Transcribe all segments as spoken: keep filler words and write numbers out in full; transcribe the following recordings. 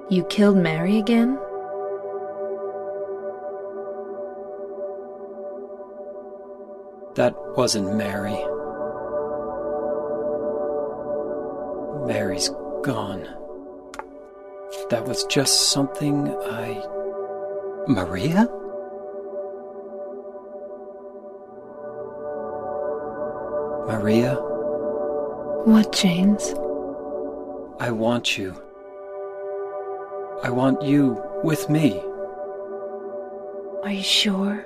You killed Mary again? That wasn't Mary. Mary's gone. That was just something I... Maria? Maria? What, James? I want you. I want you with me. Are you sure?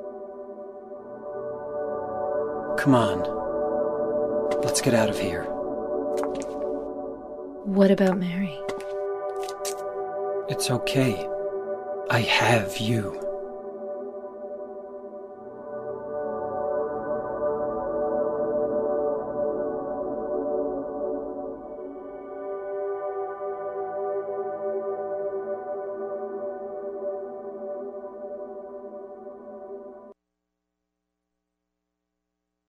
Come on. Let's get out of here. What about Mary? It's okay. I have you.